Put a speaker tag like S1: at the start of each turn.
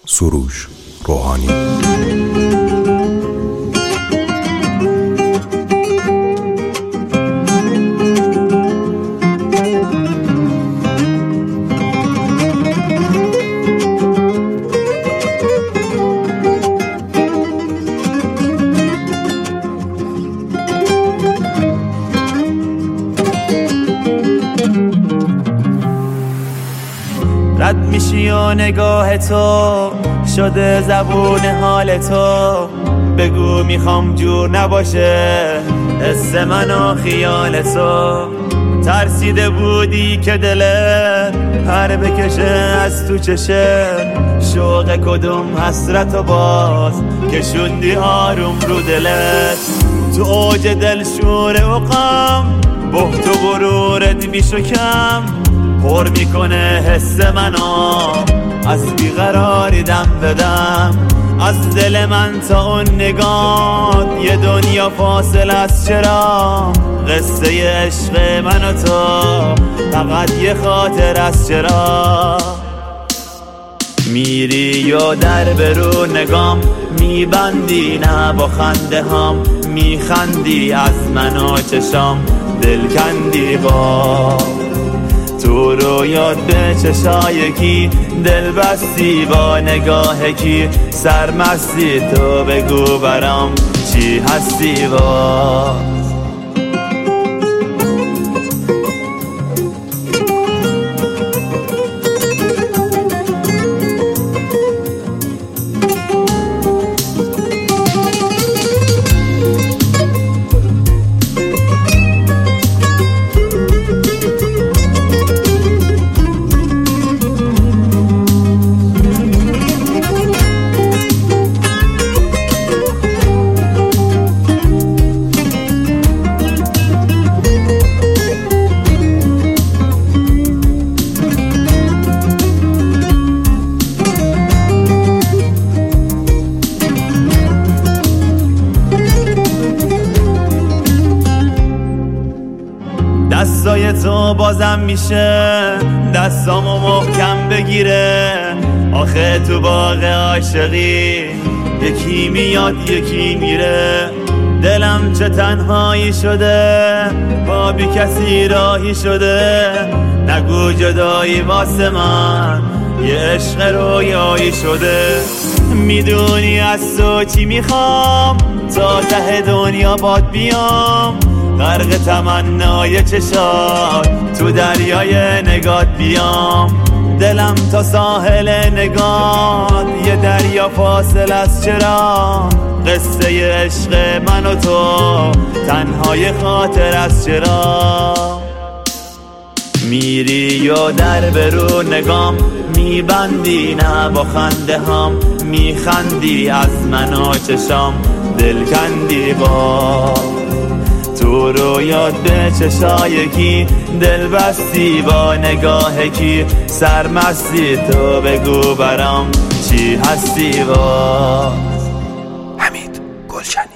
S1: سروش روحانی.
S2: رد میشی و نگاه تو شده زبون حال تو، بگو میخوام جور نباشه حس من و خیال تو. ترسیده بودی که دلت پر بکشه از تو چشه، شوق کدوم حسرت و باز کشوندی آروم رو دلت. تو اوج دل شور و غم بهت و غرورت بیشکم، پر میکنه حس منو از بیقراری دم بدم. از دل من تا اون نگاه یه دنیا فاصله است، چرا قصه عشق من و تو فقط یه خاطر است. چرا میری و در برو نگام میبندی، نه با خنده هم میخندی از من و چشام دل کندی. با تو رو یاد به چشای کی دل بستی، با نگاه کی سرمستی. تو بگو برام چی هستی با دستای تو بازم میشه دستامو محکم بگیره. آخه تو باغ عاشقی یکی میاد یکی میره. دلم چه تنهایی شده با بی کسی راهی شده. نگو جدایی واسه من یه عشق رویایی شده. میدونی از تو چی میخوام، تا ته دنیا باد بیام. غرق تمنای چشات تو دریای نگات بیام. دلم تا ساحل نگات یه دریا فاصل است. چرا قصه عشق من و تو تنهای خاطر است. چرا میری و در برو نگام میبندی، نه با خنده هم میخندی از من و چشام دل کندی. با تو رو یاد به چشای کی دل بستی، با نگاه کی سرمستی. تو بگو برام چی هستی با
S1: حمید گلشنی.